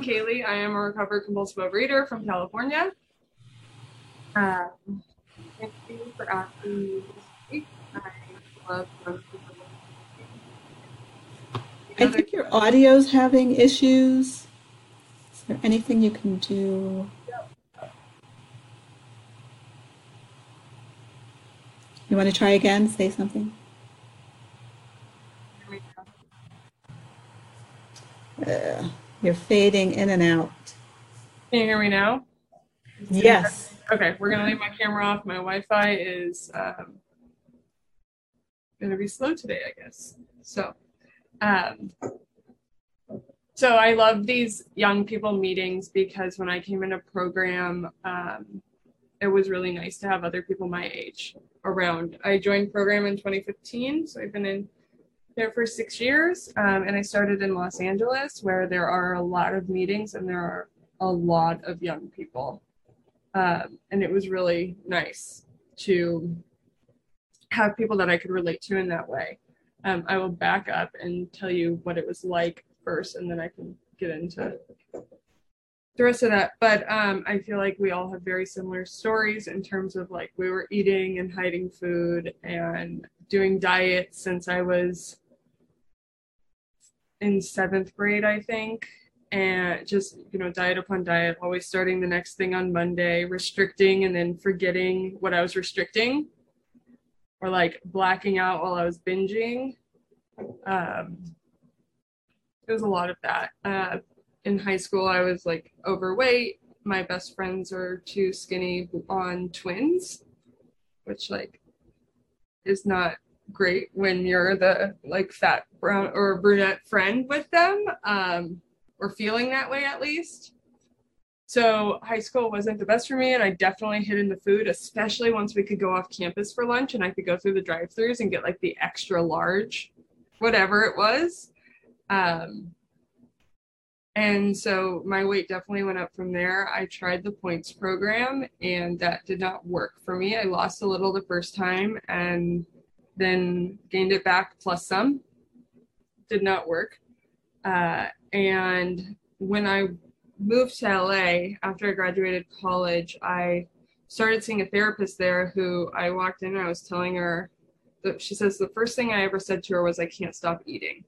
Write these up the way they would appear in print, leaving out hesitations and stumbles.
Kaylee. I am a recovered compulsive overeater from California. Thank you for asking me to speak. I love I think your audio's having issues. Is there anything you can do? You want to try again? Say something. You're fading in and out. Can you hear me now? Yes. Okay, we're gonna leave my camera off. My Wi-Fi is gonna be slow today, I guess. So I love these young people meetings because when I came into program, it was really nice to have other people my age around. I joined program in 2015, so I've been in there for 6 years, and I started in Los Angeles, where there are a lot of meetings and there are a lot of young people, and it was really nice to have people that I could relate to in that way. I will back up and tell you what it was like first, and then I can get into the rest of that. But I feel like we all have very similar stories in terms of like we were eating and hiding food and doing diets since I was in 7th grade, I think. And just, diet upon diet, always starting the next thing on Monday, restricting and then forgetting what I was restricting, or like blacking out while I was binging. It was a lot of that. In high school, I was like overweight. My best friends are 2 skinny blonde twins, which like is not great when you're the like fat brown or brunette friend with them, or feeling that way at least. So high school wasn't the best for me, and I definitely hid in the food, especially once we could go off campus for lunch and I could go through the drive-thrus and get like the extra large, whatever it was. And so my weight definitely went up from there. I tried the points program and that did not work for me. I lost a little the first time and then gained it back plus some. Did not work. And when I moved to LA after I graduated college, I started seeing a therapist there who I walked in and I was telling her that she says the first thing I ever said to her was, I can't stop eating.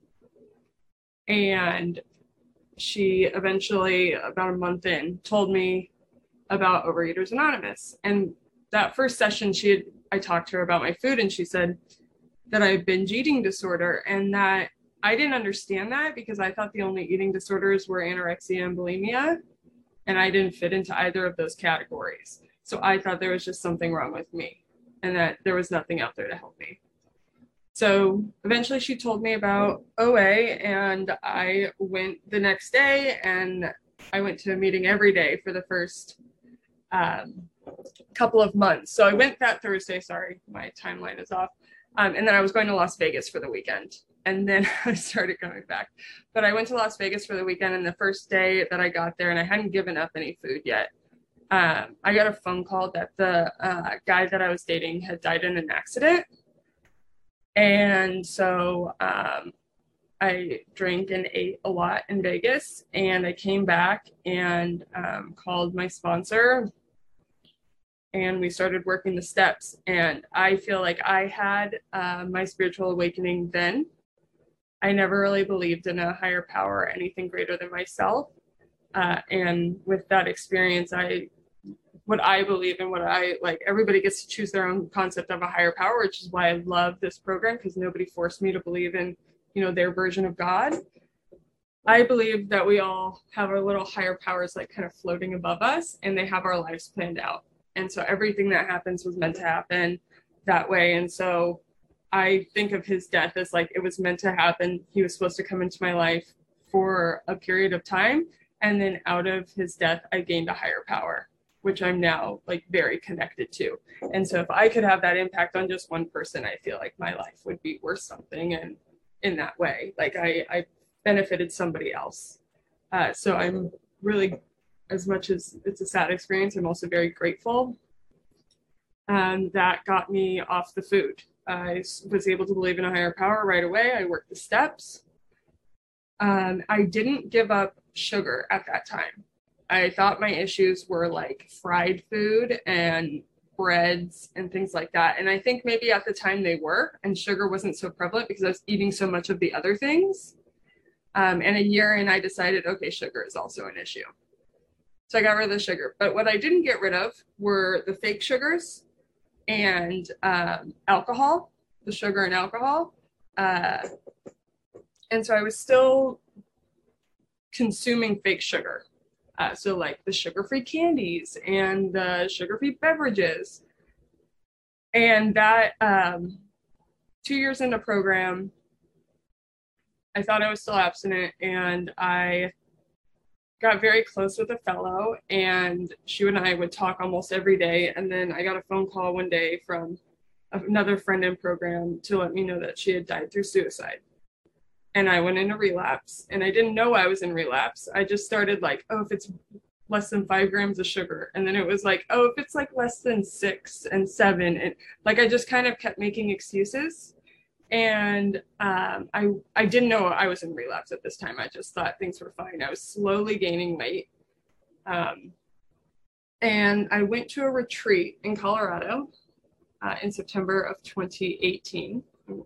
And she eventually, about a month in, told me about Overeaters Anonymous. And that first session, I talked to her about my food, and she said that I had binge eating disorder, and that I didn't understand that because I thought the only eating disorders were anorexia and bulimia, and I didn't fit into either of those categories. So I thought there was just something wrong with me and that there was nothing out there to help me. So eventually she told me about OA, and I went the next day, and I went to a meeting every day for the first couple of months. So I went that Thursday, sorry, my timeline is off. And then I was going to Las Vegas for the weekend, and then I started coming back. But I went to Las Vegas for the weekend, and the first day that I got there, and I hadn't given up any food yet, I got a phone call that the guy that I was dating had died in an accident. And so I drank and ate a lot in Vegas, and I came back and called my sponsor, and we started working the steps. And I feel like I had my spiritual awakening then. I never really believed in a higher power or anything greater than myself. And with that experience, what I believe and what I like, everybody gets to choose their own concept of a higher power, which is why I love this program, because nobody forced me to believe in, their version of God. I believe that we all have our little higher powers like kind of floating above us, and they have our lives planned out. And so everything that happens was meant to happen that way. And so I think of his death as like it was meant to happen. He was supposed to come into my life for a period of time, and then out of his death, I gained a higher power, which I'm now like very connected to. And so if I could have that impact on just one person, I feel like my life would be worth something. And in that way, like I benefited somebody else. So I'm really, as much as it's a sad experience, I'm also very grateful. That got me off the food. I was able to believe in a higher power right away. I worked the steps. I didn't give up sugar at that time. I thought my issues were like fried food and breads and things like that. And I think maybe at the time they were, and sugar wasn't so prevalent because I was eating so much of the other things. And a year in, I decided, okay, sugar is also an issue. So I got rid of the sugar. But what I didn't get rid of were the fake sugars and alcohol, the sugar and alcohol. And so I was still consuming fake sugar. So like the sugar-free candies and the sugar-free beverages. And that 2 years into program, I thought I was still abstinent, and I got very close with a fellow, and she and I would talk almost every day. And then I got a phone call one day from another friend in program to let me know that she had died through suicide. And I went into relapse, and I didn't know I was in relapse. I just started like, oh, if it's less than 5 grams of sugar. And then it was like, oh, if it's like less than 6 and 7. And like, I just kind of kept making excuses. And I didn't know I was in relapse at this time. I just thought things were fine. I was slowly gaining weight. And I went to a retreat in Colorado in September of 2018.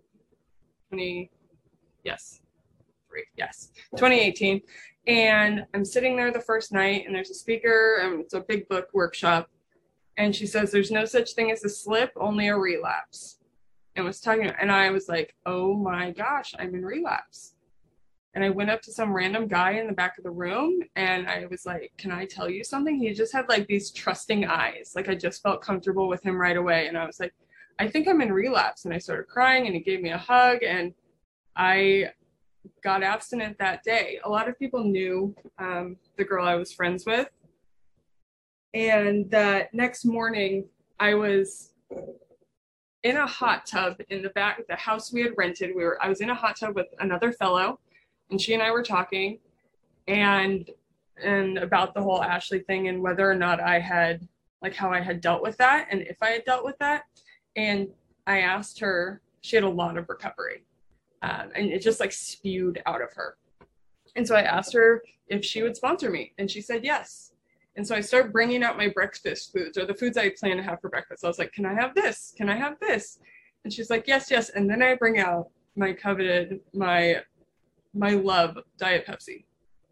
2018. And I'm sitting there the first night, and there's a speaker, and it's a big book workshop. And she says, there's no such thing as a slip, only a relapse. And was talking, and I was like, oh my gosh, I'm in relapse. And I went up to some random guy in the back of the room, and I was like, can I tell you something? He just had like these trusting eyes. Like I just felt comfortable with him right away. And I was like, I think I'm in relapse. And I started crying, and he gave me a hug, and I got abstinent that day. A lot of people knew the girl I was friends with. And that next morning, I was in a hot tub in the back of the house we had rented. I was in a hot tub with another fellow, and she and I were talking and about the whole Ashley thing, and whether or not I had, like, how I had dealt with that, and if I had dealt with that. And I asked her, she had a lot of recovery, and it just like spewed out of her. And so I asked her if she would sponsor me, and she said yes. And so I started bringing out my breakfast foods, or the foods I plan to have for breakfast. I was like, can I have this? Can I have this? And she's like, yes, yes. And then I bring out my coveted, my love Diet Pepsi.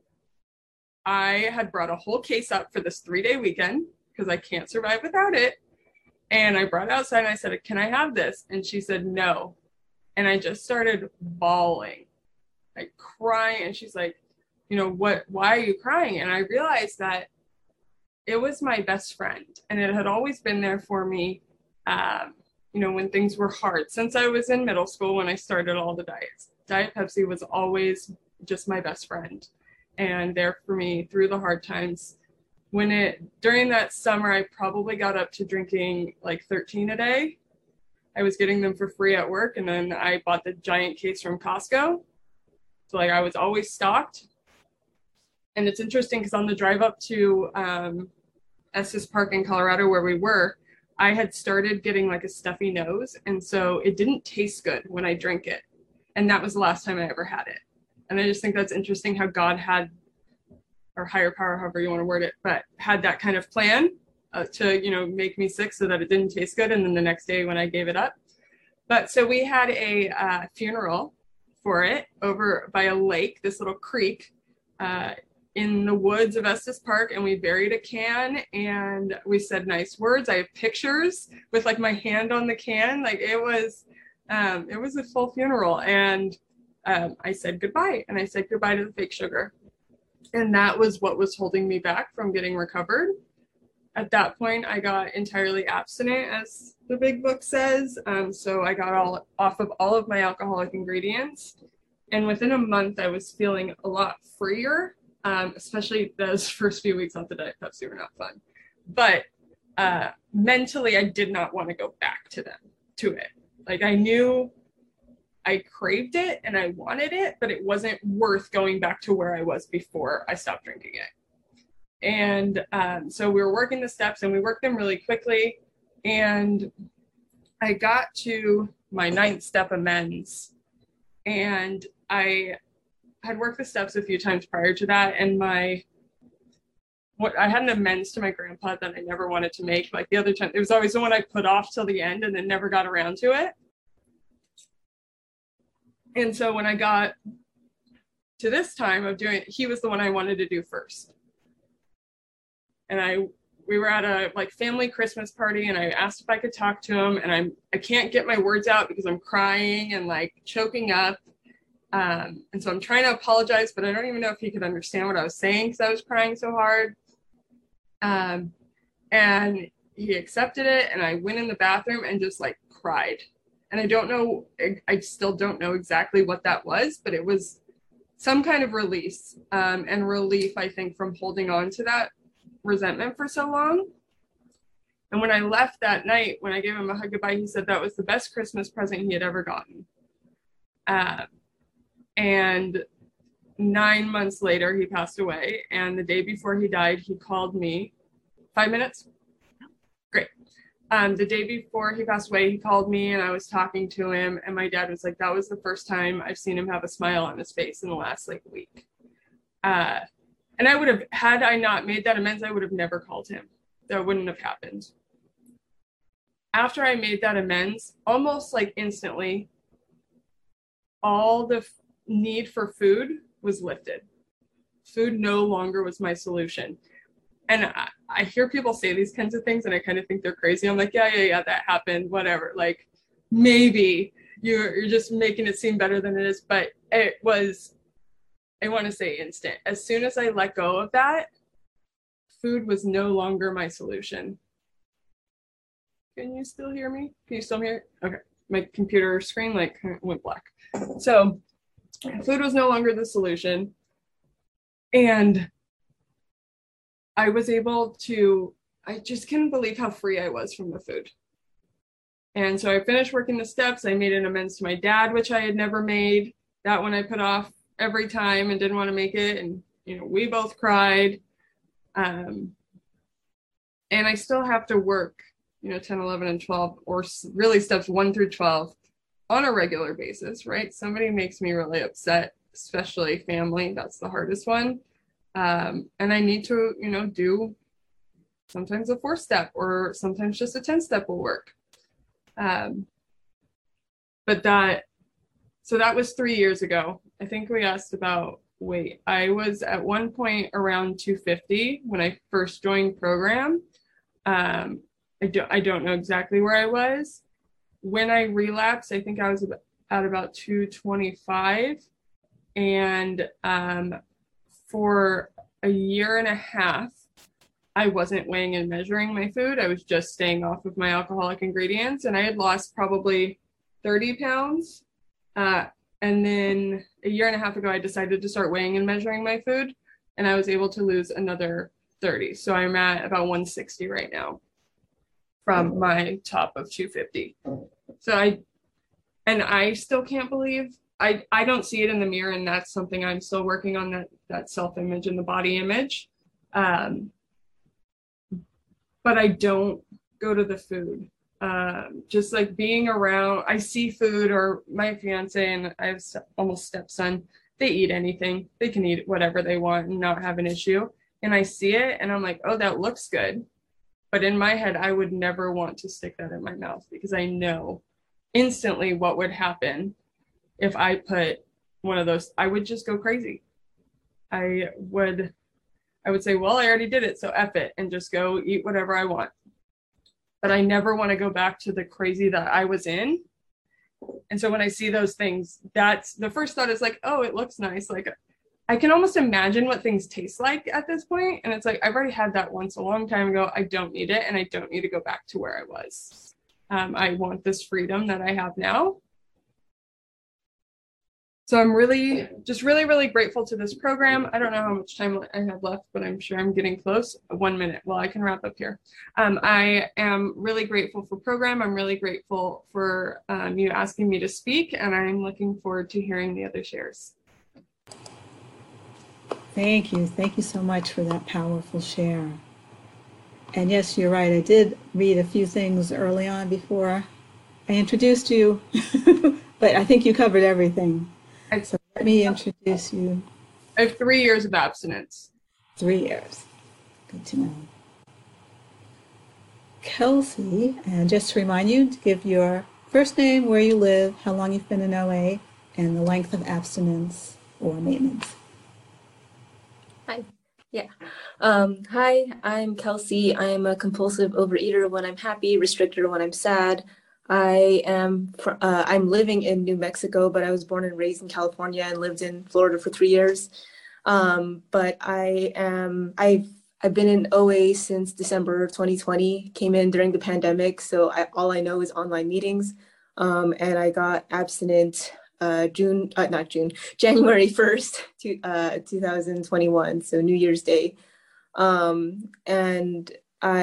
I had brought a whole case up for this 3-day weekend because I can't survive without it. And I brought it outside, and I said, can I have this? And she said, no. And I just started bawling, like crying. And she's like, why are you crying? And I realized that it was my best friend, and it had always been there for me, when things were hard. Since I was in middle school, when I started all the diets, Diet Pepsi was always just my best friend, and there for me through the hard times. During that summer, I probably got up to drinking like 13 a day. I was getting them for free at work, and then I bought the giant case from Costco. So like I was always stocked. And it's interesting because on the drive up to Estes Park in Colorado, where we were, I had started getting like a stuffy nose. And so it didn't taste good when I drank it. And that was the last time I ever had it. And I just think that's interesting how God had, or higher power, however you want to word it, but had that kind of plan to, make me sick so that it didn't taste good. And then the next day when I gave it up. But so we had a funeral for it over by a lake, this little creek, in the woods of Estes Park, and we buried a can, and we said nice words. I have pictures with like my hand on the can. Like it was a full funeral. And I said goodbye, and I said goodbye to the fake sugar. And that was what was holding me back from getting recovered. At that point, I got entirely abstinent, as the big book says. So I got off of all of my alcoholic ingredients. And within a month, I was feeling a lot freer. Especially those first few weeks off the Diet Pepsi were not fun. But mentally, I did not want to go back to it. Like I knew I craved it and I wanted it, but it wasn't worth going back to where I was before I stopped drinking it. And so we were working the steps, and we worked them really quickly. And I got to my 9th step amends, and I had worked the steps a few times prior to that, and I had an amends to my grandpa that I never wanted to make. Like the other time, it was always the one I put off till the end and then never got around to it. And so when I got to this time of doing it, he was the one I wanted to do first. And we were at a like family Christmas party, and I asked if I could talk to him, and I can't get my words out because I'm crying and like choking up. And so I'm trying to apologize, but I don't even know if he could understand what I was saying because I was crying so hard. And he accepted it, and I went in the bathroom and just like cried. And I still don't know exactly what that was, but it was some kind of release, and relief, I think, from holding on to that resentment for so long. And when I left that night, when I gave him a hug goodbye, he said that was the best Christmas present he had ever gotten. And 9 months later, he passed away. And the day before he died, he called me. 5 minutes? Great. The day before he passed away, he called me, and I was talking to him. And my dad was like, that was the first time I've seen him have a smile on his face in the last like week. And I would have, had I not made that amends, I would have never called him. That wouldn't have happened. After I made that amends, almost like instantly, all the need for food was lifted. Food no longer was my solution. And I hear people say these kinds of things, and I kind of think they're crazy. I'm like, yeah, that happened, whatever. Like, maybe you're just making it seem better than it is. But it was, I want to say instant. As soon as I let go of that, food was no longer my solution. Can you still hear me? Can you still hear? Okay. My computer screen like went black. So food was no longer the solution. And I was able to, I just couldn't believe how free I was from the food. And so I finished working the steps. I made an amends to my dad, which I had never made. That one I put off every time and didn't want to make it. And, we both cried. And I still have to work, 10, 11, and 12, or really steps 1 through 12 on a regular basis, right? Somebody makes me really upset, especially family. That's the hardest one. And I need to, do sometimes a 4-step, or sometimes just a 10-step will work. So that was 3 years ago. I think we asked about weight. I was at one point around 250 when I first joined program. I don't know exactly where I was. When I relapsed, I think I was at about 225. And for a year and a half, I wasn't weighing and measuring my food. I was just staying off of my alcoholic ingredients, and I had lost probably 30 pounds. And then a year and a half ago, I decided to start weighing and measuring my food, and I was able to lose another 30. So I'm at about 160 right now from my top of 250. So I still can't believe, I don't see it in the mirror, and that's something I'm still working on, that self-image and the body image. But I don't go to the food. Just like being around, I see food, or my fiance and I have almost stepson, they eat anything. They can eat whatever they want and not have an issue. And I see it and I'm like, oh, that looks good. But in my head, I would never want to stick that in my mouth, because I know instantly what would happen if I put one of those. I would just go crazy. I would say, well, I already did it, so F it, and just go eat whatever I want. But I never want to go back to the crazy that I was in. And so when I see those things, that's the first thought is like, oh, it looks nice. Like, I can almost imagine what things taste like at this point. And it's like, I've already had that once a long time ago. I don't need it. And I don't need to go back to where I was. I want this freedom that I have now. So I'm really grateful to this program. I don't know how much time I have left, but I'm sure I'm getting close. 1 minute. Well, I can wrap up here. I am really grateful for program. I'm really grateful for you asking me to speak, and I'm looking forward to hearing the other shares. Thank you. Thank you so much for that powerful share. And yes, you're right. I did read a few things early on before I introduced you, but I think you covered everything. So Let me introduce you. I have 3 years of abstinence. 3 years. Good to know. Kelsey, and just to remind you to give your first name, where you live, how long you've been in OA, and the length of abstinence or maintenance. Hi. Yeah. Hi, I'm Kelsey. I'm a compulsive overeater when I'm happy, restrictor when I'm sad. I'm living in New Mexico, but I was born and raised in California and lived in Florida for 3 years. But I've been in OA since December 2020, came in during the pandemic. So all I know is online meetings. And I got abstinent January 1st, 2021. So New Year's Day. And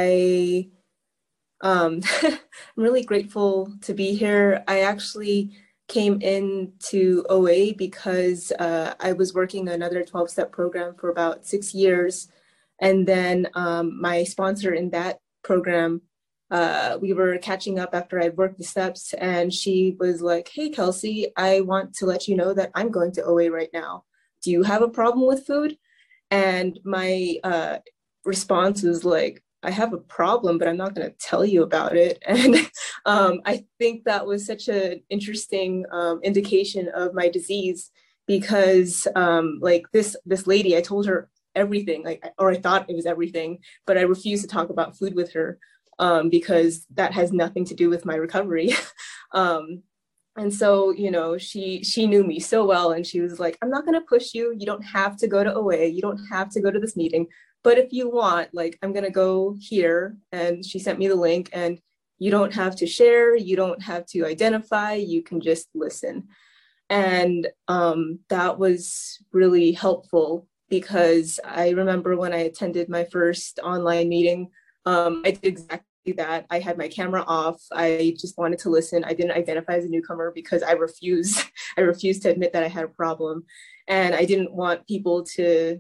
I'm really grateful to be here. I actually came into OA because I was working another 12-step program for about 6 years. And then my sponsor in that program, we were catching up after I'd worked the steps, and she was like, "Hey, Kelsey, I want to let you know that I'm going to OA right now. Do you have a problem with food?" And my response was like, "I have a problem, but I'm not going to tell you about it." And I think that was such an interesting indication of my disease, because like this lady, I told her everything, or I thought it was everything, but I refused to talk about food with her because that has nothing to do with my recovery. And so, she knew me so well, and she was like, "I'm not going to push you. You don't have to go to OA. You don't have to go to this meeting. But if you want, I'm going to go here." And she sent me the link, and you don't have to share. You don't have to identify. You can just listen. And that was really helpful, because I remember when I attended my first online meeting, I did exactly that. I had my camera off. I just wanted to listen. I didn't identify as a newcomer because I refused to admit that I had a problem. And I didn't want people to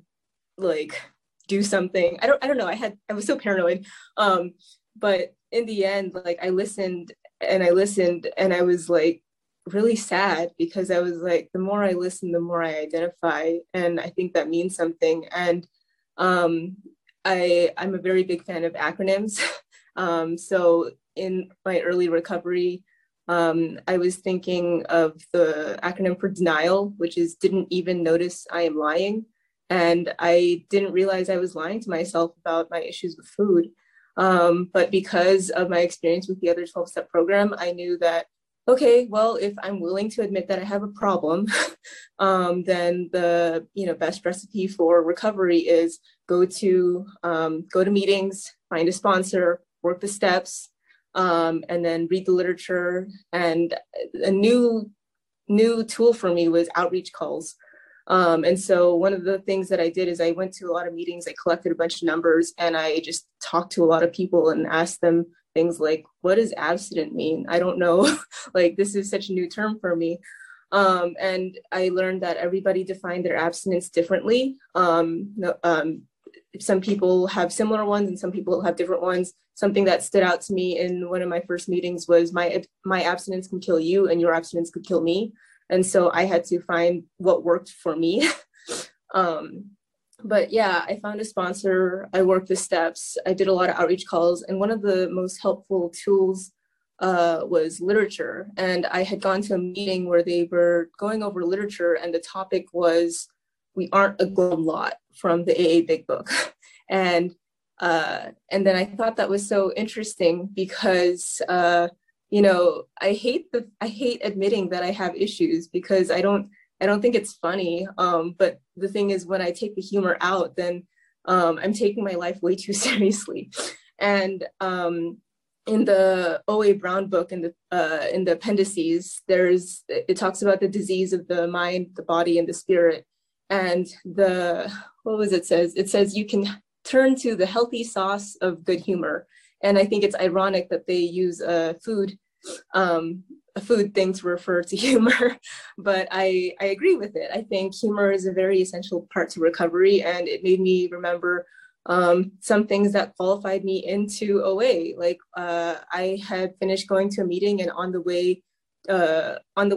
do something. I don't know. I was so paranoid. But in the end, I listened and I was really sad, because I was like, the more I listen, the more I identify. And I think that means something. And I'm a very big fan of acronyms. So in my early recovery, I was thinking of the acronym for denial, which is didn't even notice I am lying. And I didn't realize I was lying to myself about my issues with food. But because of my experience with the other 12-step program, I knew that, okay, well, if I'm willing to admit that I have a problem, then the best recipe for recovery is go to meetings, find a sponsor, work the steps, and then read the literature. And a new tool for me was outreach calls. And so one of the things that I did is I went to a lot of meetings, I collected a bunch of numbers, and I just talked to a lot of people and asked them things like, what does abstinent mean? I don't know. This is such a new term for me. And I learned that everybody defined their abstinence differently. Some people have similar ones and some people have different ones. Something that stood out to me in one of my first meetings was my abstinence can kill you and your abstinence could kill me. And so I had to find what worked for me. But yeah, I found a sponsor, I worked the steps, I did a lot of outreach calls, and one of the most helpful tools was literature. And I had gone to a meeting where they were going over literature, and the topic was We Aren't a Glum Lot from the AA Big Book. And then I thought that was so interesting because I hate admitting that I have issues, because I don't think it's funny. But the thing is, when I take the humor out, then I'm taking my life way too seriously. And in the OA Brown book, in the appendices, it talks about the disease of the mind, the body, and the spirit. And it says you can turn to the healthy sauce of good humor. And I think it's ironic that they use a food thing to refer to humor, but I agree with it. I think humor is a very essential part to recovery, and it made me remember some things that qualified me into OA. I had finished going to a meeting, and on the way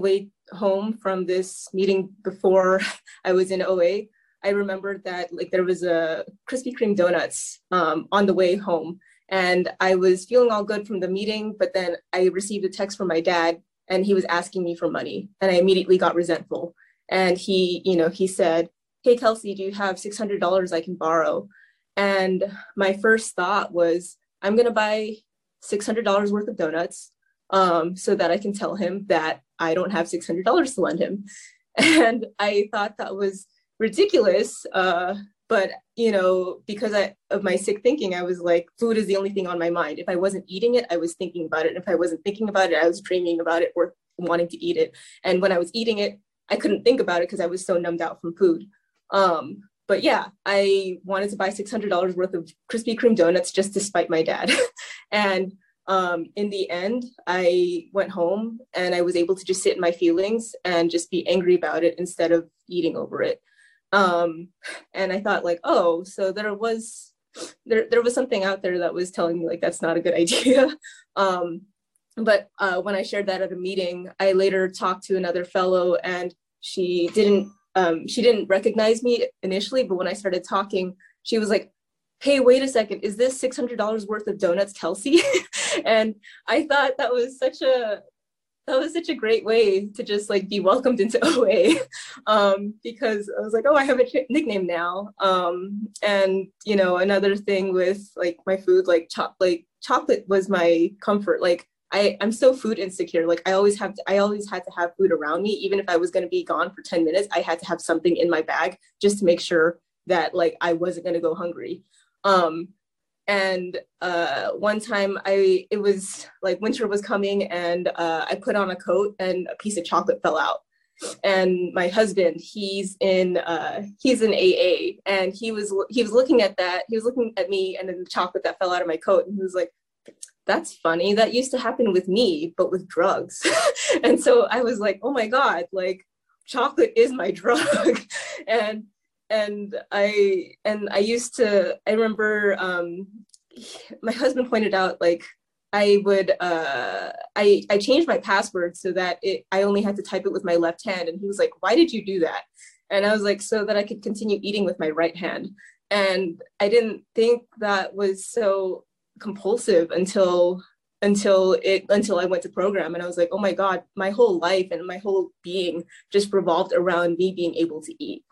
home from this meeting before I was in OA, I remembered that like there was a Krispy Kreme donuts on the way home, and I was feeling all good from the meeting, but then I received a text from my dad, and he was asking me for money, and I immediately got resentful. And he said, "Hey Kelsey, do you have $600 I can borrow?" And my first thought was, I'm gonna buy $600 worth of donuts so that I can tell him that I don't have $600 to lend him. And I thought that was ridiculous. But, because of my sick thinking, I was like, food is the only thing on my mind. If I wasn't eating it, I was thinking about it. If I wasn't thinking about it, I was dreaming about it or wanting to eat it. And when I was eating it, I couldn't think about it because I was so numbed out from food. But yeah, I wanted to buy $600 worth of Krispy Kreme donuts just to spite my dad. And in the end, I went home and I was able to just sit in my feelings and just be angry about it instead of eating over it. And I thought like, oh, so there was something out there that was telling me like, that's not a good idea. But when I shared that at a meeting, I later talked to another fellow, and she didn't recognize me initially, but when I started talking, she was like, "Hey, wait a second, is this $600 worth of donuts, Kelsey?" And I thought that was such a great way to just like be welcomed into OA, because I was like, oh, I have a nickname now. And another thing with like my food, like chocolate was my comfort. Like I'm so food insecure. Like I always had to have food around me. Even if I was going to be gone for 10 minutes, I had to have something in my bag just to make sure that like I wasn't going to go hungry. And one time it was like winter was coming, and I put on a coat and a piece of chocolate fell out. And my husband, he's in AA, and he was looking at that. He was looking at me and then the chocolate that fell out of my coat, and he was like, "That's funny. That used to happen with me, but with drugs." And so I was like, oh my God, like chocolate is my drug. And I remember my husband pointed out like I changed my password so that I only had to type it with my left hand. And he was like, "Why did you do that?" And I was like, so that I could continue eating with my right hand. And I didn't think that was so compulsive until I went to program, and I was like, oh my God, my whole life and my whole being just revolved around me being able to eat.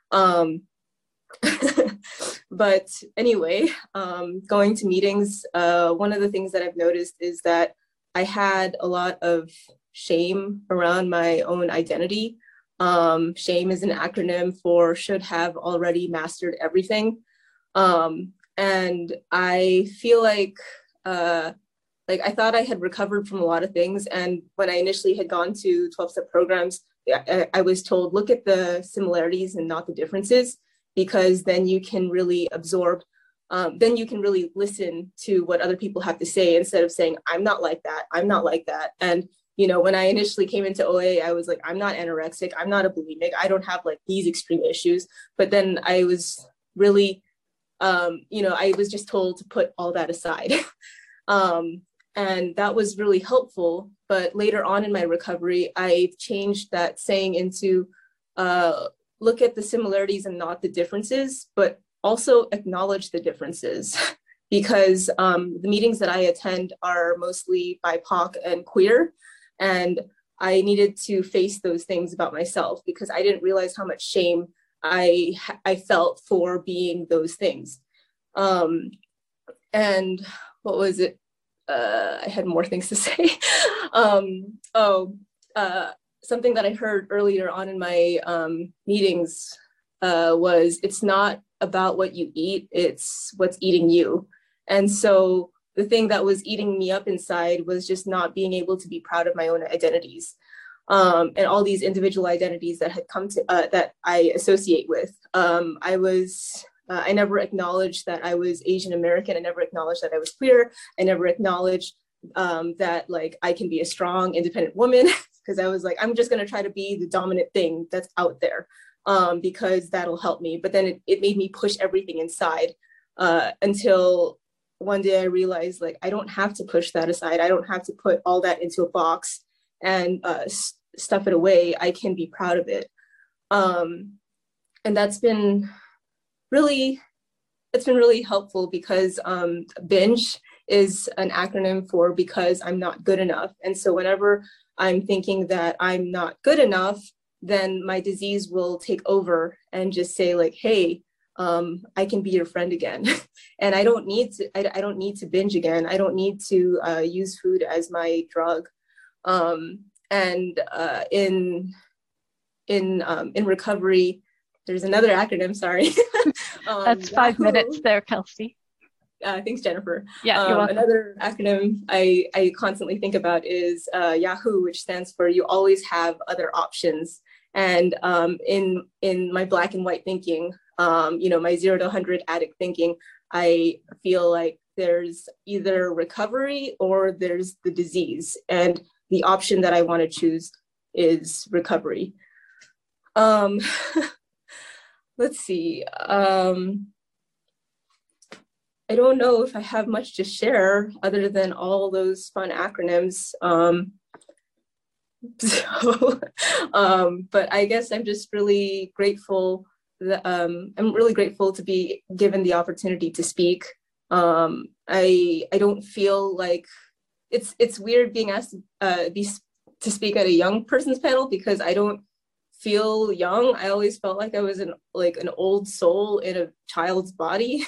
But anyway, going to meetings, one of the things that I've noticed is that I had a lot of shame around my own identity. Shame is an acronym for should have already mastered everything. And I feel like I thought I had recovered from a lot of things. And when I initially had gone to 12-step programs, I was told, look at the similarities and not the differences, because then you can really absorb, then you can really listen to what other people have to say instead of saying, I'm not like that, I'm not like that. And, when I initially came into OA, I was like, I'm not anorexic, I'm not a bulimic, I don't have like these extreme issues. But then I was really, I was just told to put all that aside. And that was really helpful. But later on in my recovery, I changed that saying into look at the similarities and not the differences, but also acknowledge the differences. Because the meetings that I attend are mostly BIPOC and queer. And I needed to face those things about myself because I didn't realize how much shame I felt for being those things. And what was it? I had more things to say. Something that I heard earlier on in my meetings was it's not about what you eat, it's what's eating you. And so the thing that was eating me up inside was just not being able to be proud of my own identities. And all these individual identities that had come to, that I associate with. I never acknowledged that I was Asian American. I never acknowledged that I was queer. I never acknowledged that like I can be a strong, independent woman, because I was like, I'm just gonna try to be the dominant thing that's out there because that'll help me. But then it made me push everything inside until one day I realized like I don't have to push that aside. I don't have to put all that into a box and stuff it away, I can be proud of it. And that's been really, it's been really helpful because BINGE is an acronym for because I'm not good enough. And so whenever I'm thinking that I'm not good enough, then my disease will take over and just say like, hey, I can be your friend again. And I don't need to binge again. I don't need to use food as my drug. In recovery, there's another acronym, sorry. That's 5 minutes there, Kelsey. Thanks, Jennifer. Yeah, you're welcome. Another acronym I constantly think about is Yahoo, which stands for you always have other options. And in my black and white thinking, my 0 to 100 addict thinking, I feel like there's either recovery or there's the disease. And the option that I want to choose is recovery. Let's see. I don't know if I have much to share other than all those fun acronyms. But I guess I'm just really grateful that I'm really grateful to be given the opportunity to speak. I don't feel like it's weird being asked to speak at a young person's panel because I don't feel young. I always felt like I was an old soul in a child's body.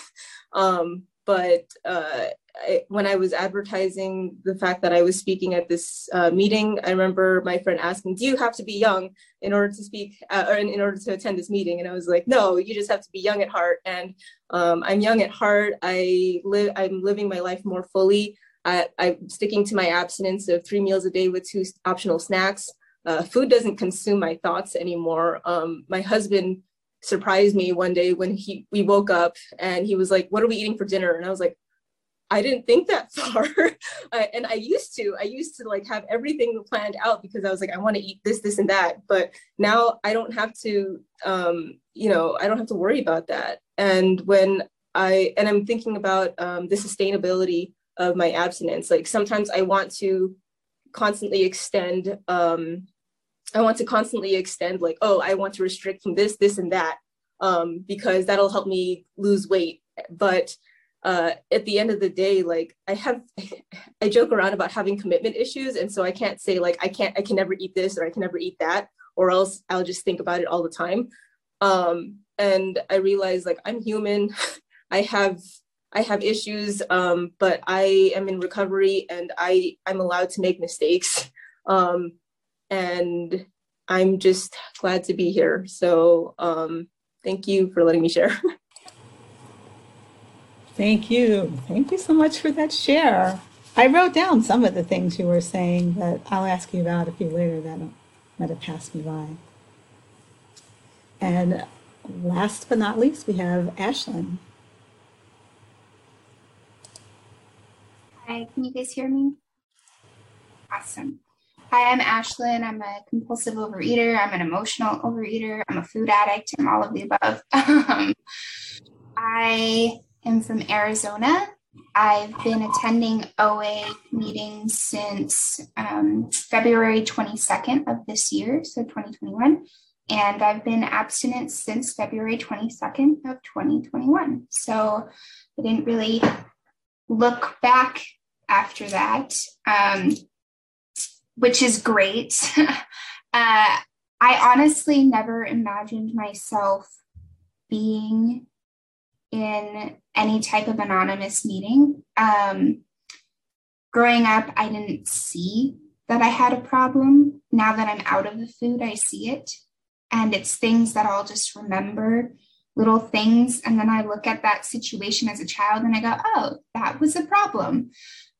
When I was advertising the fact that I was speaking at this meeting, I remember my friend asking, do you have to be young in order to speak or in order to attend this meeting? And I was like, no, you just have to be young at heart. And I'm young at heart. I'm living my life more fully. I'm sticking to my abstinence of 3 meals a day with 2 optional snacks. Food doesn't consume my thoughts anymore. My husband surprised me one day when we woke up and he was like, what are we eating for dinner? And I was like, I didn't think that far. And I used to like have everything planned out because I was like, I want to eat this, this, and that. But now I don't have to, I don't have to worry about that. And I'm thinking about the sustainability of my abstinence. Like sometimes I want to constantly extend, like, oh, I want to restrict from this, this, and that, because that'll help me lose weight. But at the end of the day, like I joke around about having commitment issues. And so I can't say like, I can never eat this or I can never eat that, or else I'll just think about it all the time. And I realize like I'm human. I have issues, but I am in recovery and I'm allowed to make mistakes. And I'm just glad to be here. So thank you for letting me share. Thank you. Thank you so much for that share. I wrote down some of the things you were saying, but I'll ask you about a few later that might have passed me by. And last but not least, we have Ashlyn. Hi, can you guys hear me? Awesome. Hi, I'm Ashlyn. I'm a compulsive overeater. I'm an emotional overeater. I'm a food addict. I'm all of the above. I am from Arizona. I've been attending OA meetings since February 22nd of this year, so 2021. And I've been abstinent since February 22nd of 2021. So I didn't really look back after that, which is great. I honestly never imagined myself being in any type of anonymous meeting. Growing up, I didn't see that I had a problem. Now that I'm out of the food, I see it. And it's things that I'll just remember, little things. And then I look at that situation as a child and I go, oh, that was a problem.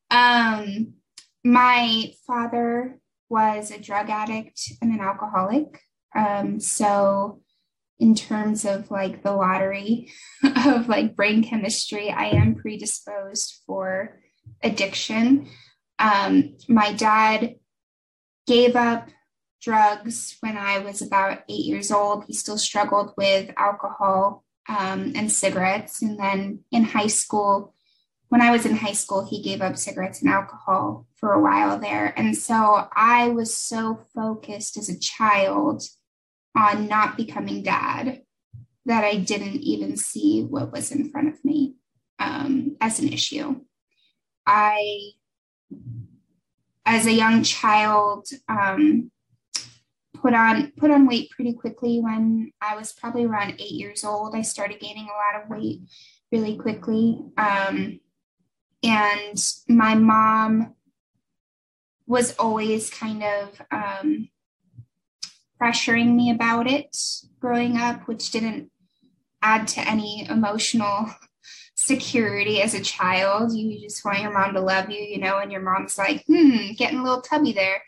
My father was a drug addict and an alcoholic. So in terms of like the lottery of like brain chemistry, I am predisposed for addiction. My dad gave up drugs when I was about 8 years old. He still struggled with alcohol and cigarettes. And then in high school, when I was in high school, he gave up cigarettes and alcohol for a while there. And so I was so focused as a child on not becoming dad that I didn't even see what was in front of me as an issue. I, as a young child, put on weight pretty quickly. When I was probably around 8 years old, I started gaining a lot of weight really quickly. And my mom was always kind of pressuring me about it growing up, which didn't add to any emotional security as a child. You just want your mom to love you, you know, and your mom's like, getting a little tubby there.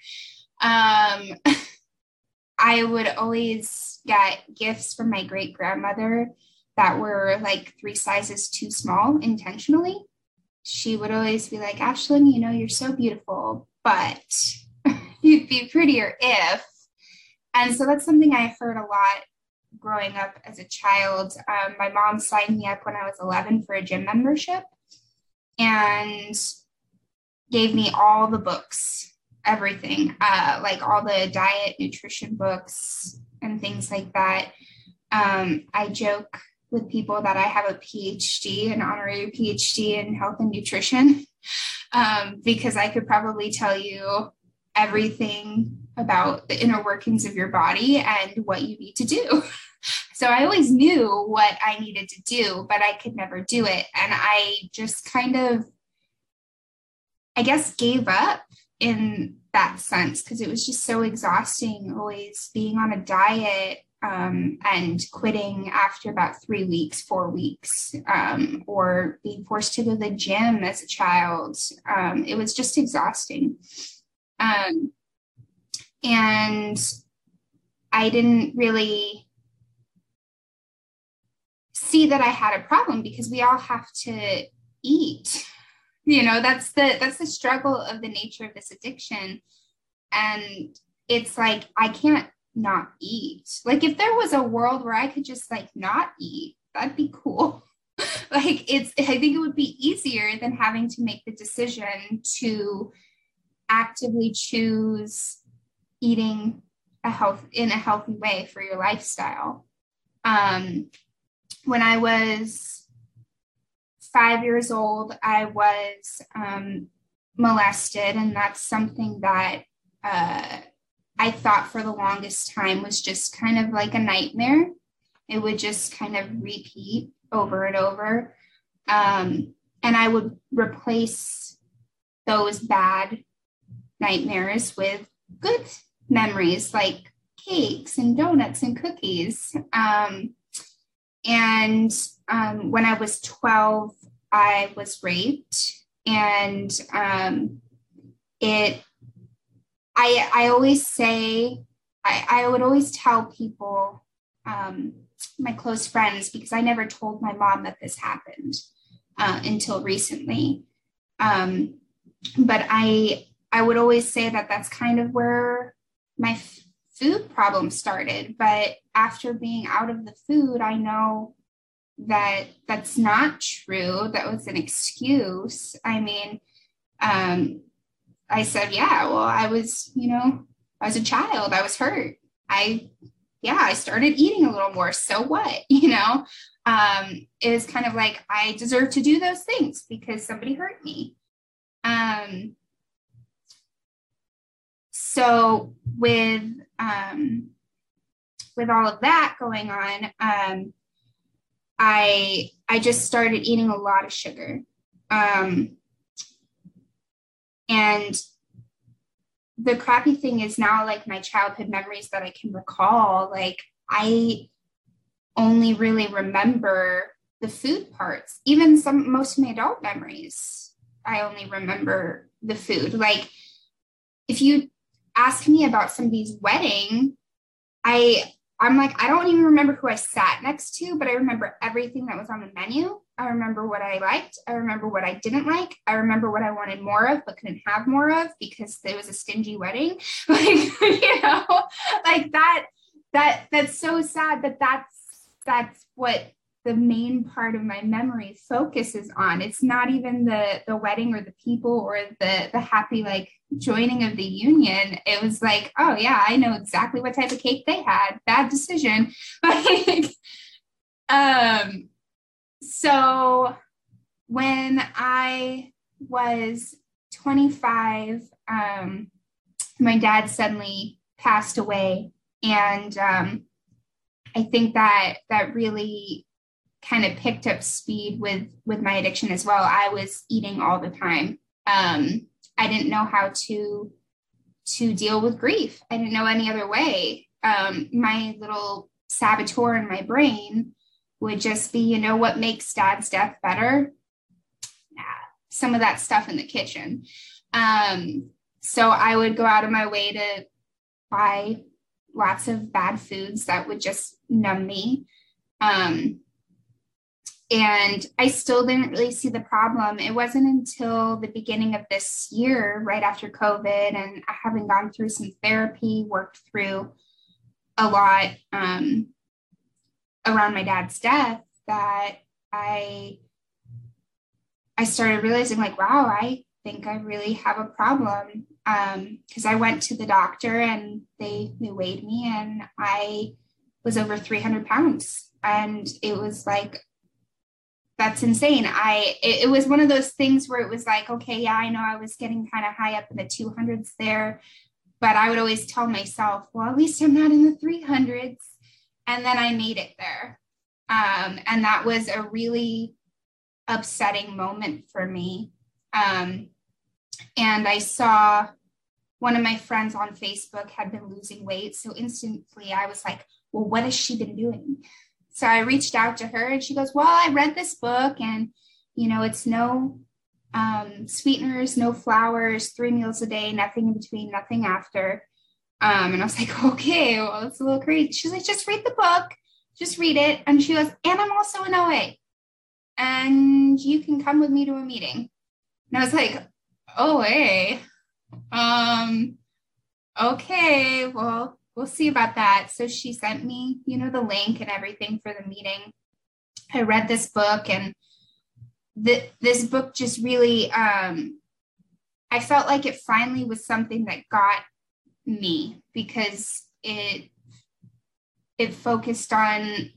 I would always get gifts from my great grandmother that were like 3 sizes too small intentionally. She would always be like, Ashlyn, you know, you're so beautiful, but you'd be prettier if. And so that's something I heard a lot growing up as a child. My mom signed me up when I was 11 for a gym membership and gave me all the books, everything, like all the diet, nutrition books and things like that. I joke with people that I have a PhD, an honorary PhD in health and nutrition, because I could probably tell you everything about the inner workings of your body and what you need to do. So I always knew what I needed to do, but I could never do it. And I just kind of, I guess, gave up in that sense because it was just so exhausting always being on a diet and quitting after about 3 weeks, 4 weeks, or being forced to go to the gym as a child. It was just exhausting. And I didn't really see that I had a problem because we all have to eat. You know, that's the struggle of the nature of this addiction. And it's like, I can't not eat. Like if there was a world where I could just like not eat, that'd be cool. Like I think it would be easier than having to make the decision to actively choose eating in a healthy way for your lifestyle. When I was 5 years old, I was molested, and that's something that I thought for the longest time was just kind of like a nightmare. It would just kind of repeat over and over. And I would replace those bad nightmares with good memories like cakes and donuts and cookies. And when I was 12, I was raped, and I always say, I would always tell people, my close friends, because I never told my mom that this happened until recently. But I would always say that that's kind of where my food problem started. But after being out of the food, I know that that's not true. That was an excuse. I mean, I said, yeah, well, I was a child. I was hurt. I started eating a little more. So what? It was kind of like I deserve to do those things because somebody hurt me. So with all of that going on, I just started eating a lot of sugar. And the crappy thing is now, like my childhood memories that I can recall, like I only really remember the food parts. Even most of my adult memories, I only remember the food. Like if you ask me about somebody's wedding, I'm like, I don't even remember who I sat next to, but I remember everything that was on the menu. I remember what I liked. I remember what I didn't like. I remember what I wanted more of, but couldn't have more of because there was a stingy wedding. Like, like that's so sad that that's what the main part of my memory focuses on. It's not even the wedding or the people or the happy like joining of the union. It was like, oh yeah, I know exactly what type of cake they had. Bad decision. Like, so when I was 25, my dad suddenly passed away, and I think that really kind of picked up speed with my addiction as well. I was eating all the time. I didn't know how to deal with grief. I didn't know any other way. My little saboteur in my brain would just be, what makes Dad's death better? Some of that stuff in the kitchen. So I would go out of my way to buy lots of bad foods that would just numb me. And I still didn't really see the problem. It wasn't until the beginning of this year, right after COVID, and having gone through some therapy, worked through a lot around my dad's death, that I started realizing, like, wow, I think I really have a problem. Because I went to the doctor and they weighed me, and I was over 300 pounds. And it was like, that's insane. It was one of those things where it was like, okay, yeah, I know I was getting kind of high up in the 200s there, but I would always tell myself, well, at least I'm not in the 300s. And then I made it there. And that was a really upsetting moment for me. And I saw one of my friends on Facebook had been losing weight. So instantly I was like, well, what has she been doing? So I reached out to her, and she goes, well, I read this book, and, it's no sweeteners, no flours, 3 meals a day, nothing in between, nothing after. And I was like, okay, well, it's a little crazy. She's like, just read the book, just read it. And she goes, and I'm also in OA, and you can come with me to a meeting. And I was like, OA? Okay, well, we'll see about that. So she sent me, the link and everything for the meeting. I read this book, and this book just really, I felt like it finally was something that got me, because it focused on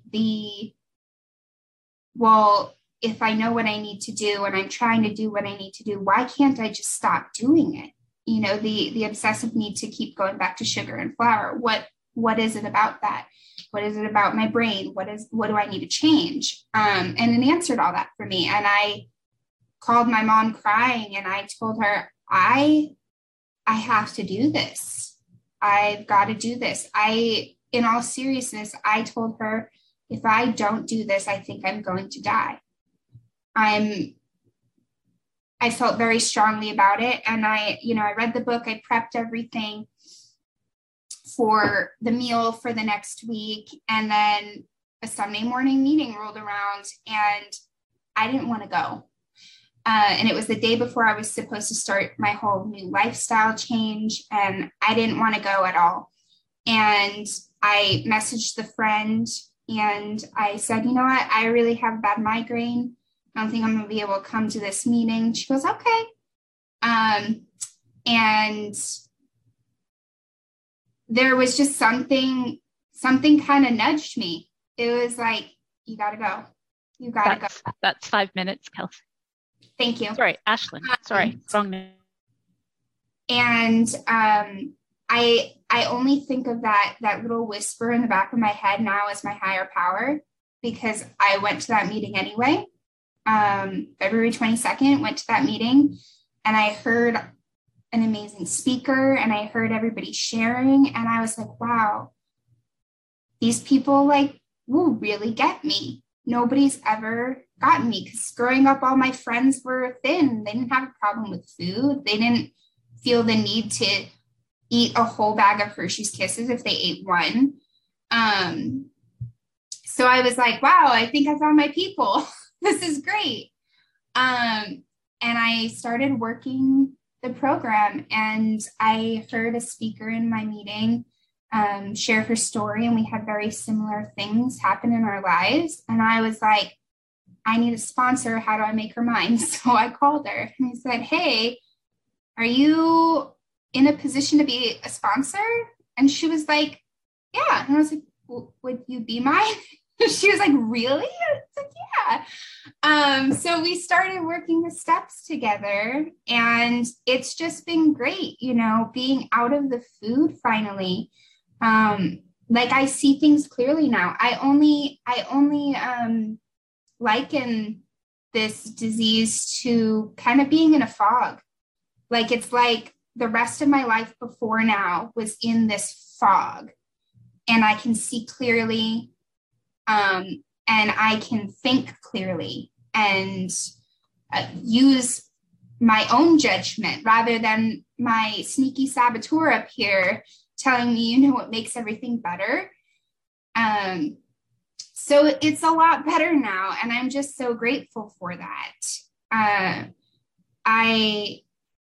well, if I know what I need to do and I'm trying to do what I need to do, why can't I just stop doing it? The obsessive need to keep going back to sugar and flour. What is it about that? What is it about my brain? What do I need to change? And it answered all that for me. And I called my mom crying, and I told her, I have to do this. I've got to do this. In all seriousness, I told her, if I don't do this, I think I'm going to die. I felt very strongly about it. And I read the book, I prepped everything for the meal for the next week. And then a Sunday morning meeting rolled around, and I didn't want to go. And it was the day before I was supposed to start my whole new lifestyle change, and I didn't want to go at all. And I messaged the friend, and I said, you know what, I really have a bad migraine. I don't think I'm going to be able to come to this meeting. She goes, okay. And there was just something kind of nudged me. It was like, you got to go. You got to go. That's 5 minutes, Kelsey. Thank you. Sorry, Ashlyn. Sorry, wrong name. And I only think of that little whisper in the back of my head now as my higher power, because I went to that meeting anyway. February 22nd, went to that meeting, and I heard an amazing speaker, and I heard everybody sharing, and I was like, wow, these people will really get me. Nobody's ever gotten me, because growing up, all my friends were thin. They didn't have a problem with food. They didn't feel the need to eat a whole bag of Hershey's Kisses if they ate one. So I was like, wow, I think I found my people. This is great. And I started working the program, and I heard a speaker in my meeting share her story, and we had very similar things happen in our lives. And I was like, I need a sponsor. How do I make her mine? So I called her and I said, hey, are you in a position to be a sponsor? And she was like, yeah. And I was like, well, would you be mine? She was like, really? I was like, yeah. So we started working the steps together, and it's just been great, you know, being out of the food finally. Like I see things clearly now. I only liken this disease to kind of being in a fog. Like it's like the rest of my life before now was in this fog, and I can see clearly, and I can think clearly and use my own judgment rather than my sneaky saboteur up here telling me, you know, what makes everything better. So it's a lot better now, and I'm just so grateful for that. I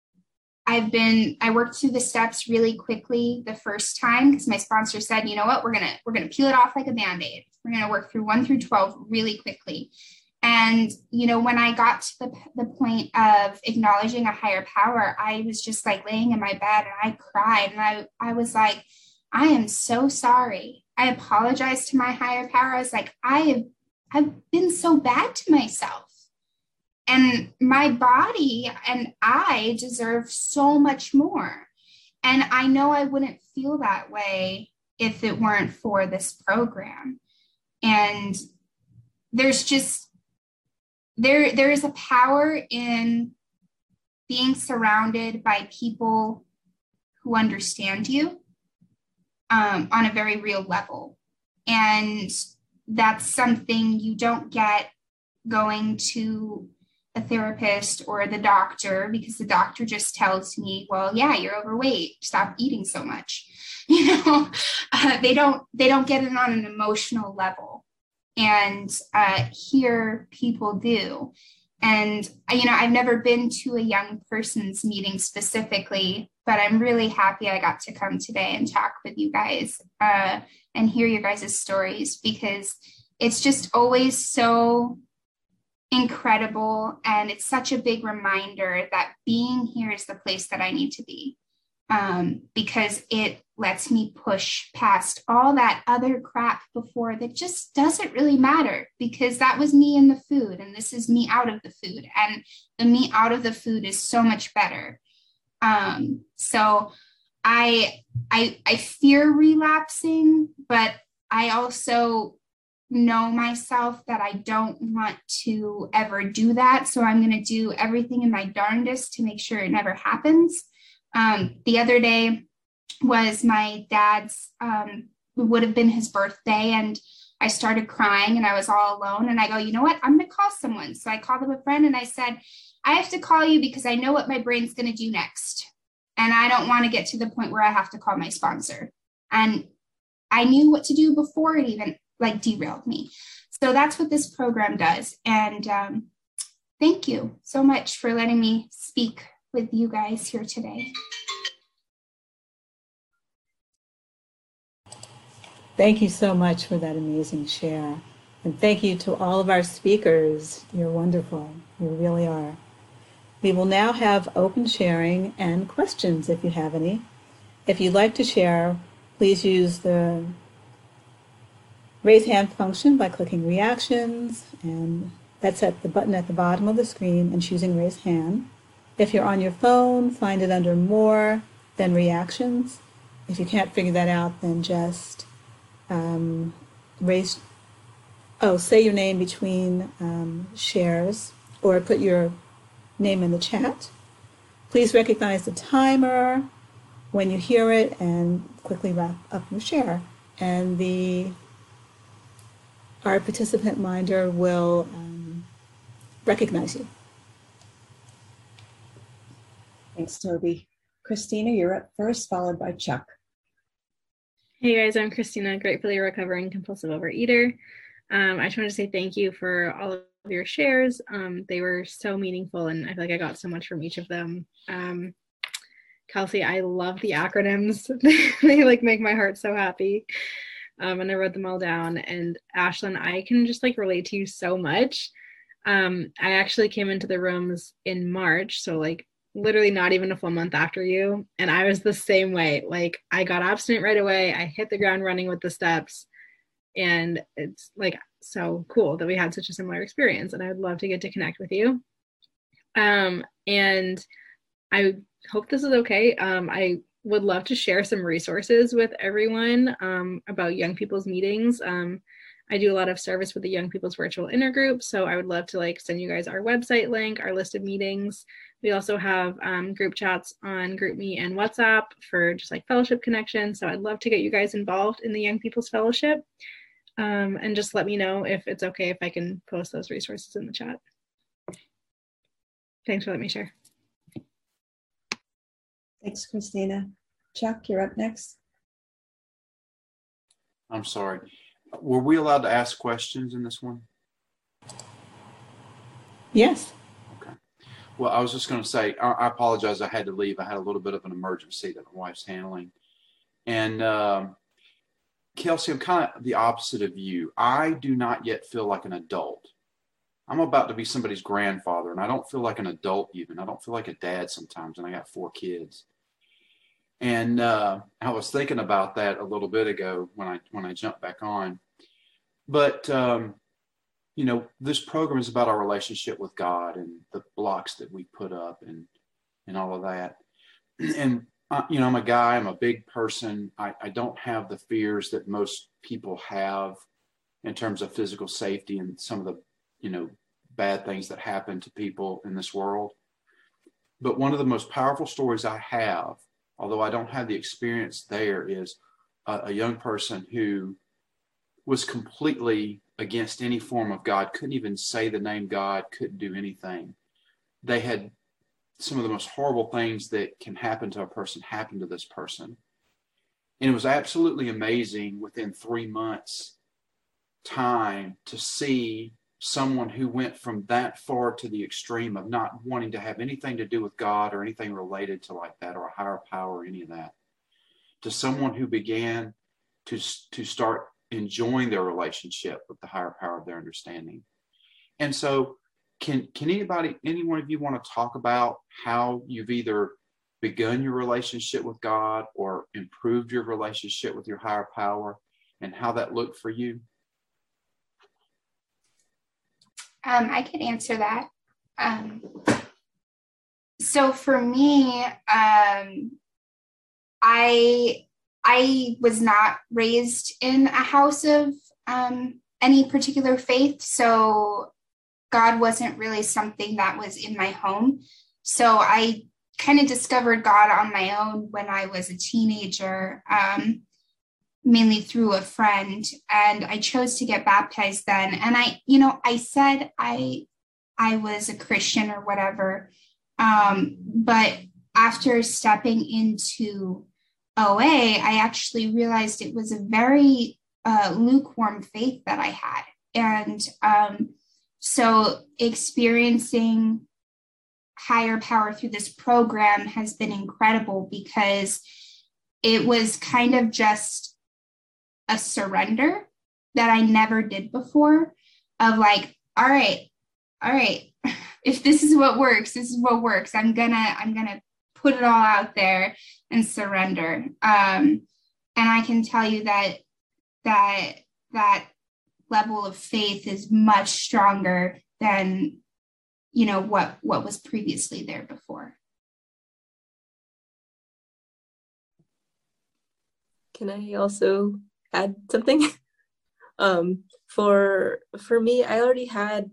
worked through the steps really quickly the first time because my sponsor said, you know what, we're gonna peel it off like a Band-Aid. We're gonna work through 1 through 12 really quickly. And you know, when I got to the point of acknowledging a higher power, I was just like laying in my bed and I cried, and I was like, I am so sorry. I apologized to my higher power. I was like, I've been so bad to myself. And my body and I deserve so much more. And I know I wouldn't feel that way if it weren't for this program. And there's just, there is a power in being surrounded by people who understand you on a very real level. And that's something you don't get going to a therapist or the doctor, because the doctor just tells me, well, yeah, you're overweight, stop eating so much. You know, they don't get it on an emotional level. And here people do. And, you know, I've never been to a young person's meeting specifically, but I'm really happy I got to come today and talk with you guys and hear your guys' stories, because it's just always so incredible. And it's such a big reminder that being here is the place that I need to be, because it lets me push past all that other crap before that just doesn't really matter, because that was me in the food and this is me out of the food, and the me out of the food is so much better. So I fear relapsing, but I also know myself that I don't want to ever do that. So I'm going to do everything in my darndest to make sure it never happens. The other day was my dad's, it would have been his birthday, and I started crying and I was all alone, and I go, you know what, I'm going to call someone. So I called up a friend and I said, I have to call you because I know what my brain's going to do next. And I don't want to get to the point where I have to call my sponsor. And I knew what to do before it even like derailed me. So that's what this program does. And thank you so much for letting me speak with you guys here today. Thank you so much for that amazing share. And thank you to all of our speakers. You're wonderful. You really are. We will now have open sharing and questions if you have any. If you'd like to share, please use the raise hand function by clicking reactions, and that's at the button at the bottom of the screen, and choosing raise hand. If you're on your phone, find it under more, then reactions. If you can't figure that out, then just say your name between shares, or put your name in the chat. Please recognize the timer when you hear it and quickly wrap up your share. And our participant minder will recognize you. Thanks, Toby. Christina, you're up first, followed by Chuck. Hey guys, I'm Christina, gratefully recovering compulsive overeater. I just wanted to say thank you for all of your shares. They were so meaningful, and I feel like I got so much from each of them. Kelsey, I love the acronyms. They like make my heart so happy. And I wrote them all down. And Ashlyn, I can just like relate to you so much. I actually came into the rooms in March, so like literally not even a full month after you. And I was the same way. Like I got abstinent right away. I hit the ground running with the steps. And it's like so cool that we had such a similar experience. And I would love to get to connect with you. And I hope this is okay. I would love to share some resources with everyone about young people's meetings. I do a lot of service with the Young People's Virtual Intergroup, so I would love to like send you guys our website link, our list of meetings. We also have group chats on GroupMe and WhatsApp for just like fellowship connection. So I'd love to get you guys involved in the Young People's Fellowship. And just let me know if it's okay if I can post those resources in the chat. Thanks for letting me share. Thanks, Christina. Chuck, you're up next. I'm sorry. Were we allowed to ask questions in this one? Yes. Okay. Well, I was just going to say, I apologize. I had to leave. I had a little bit of an emergency that my wife's handling. And Kelsey, I'm kind of the opposite of you. I do not yet feel like an adult. I'm about to be somebody's grandfather, and I don't feel like an adult even. I don't feel like a dad sometimes, and I got 4 kids. And I was thinking about that a little bit ago when I jumped back on. But, you know, this program is about our relationship with God and the blocks that we put up and all of that. And, you know, I'm a guy, I'm a big person. I don't have the fears that most people have in terms of physical safety and some of the, you know, bad things that happen to people in this world. But one of the most powerful stories I have, although I don't have the experience there, is a young person who was completely against any form of God, couldn't even say the name God, couldn't do anything. They had some of the most horrible things that can happen to a person happen to this person. And it was absolutely amazing within 3 months' time to see someone who went from that far to the extreme of not wanting to have anything to do with God or anything related to like that or a higher power or any of that, to someone who began to start enjoying their relationship with the higher power of their understanding. And so can any one of you want to talk about how you've either begun your relationship with God or improved your relationship with your higher power and how that looked for you? I could answer that. So for me, I was not raised in a house of any particular faith, so God wasn't really something that was in my home. So I kind of discovered God on my own when I was a teenager, mainly through a friend, and I chose to get baptized then. And I said I was a Christian or whatever, but after stepping into OA, I actually realized it was a very lukewarm faith that I had. And so experiencing higher power through this program has been incredible because it was kind of just a surrender that I never did before, of like, all right, if this is what works, this is what works. I'm gonna put it all out there and surrender. And I can tell you that level of faith is much stronger than, you know, what was previously there before. Can I also add something? For me, I already had,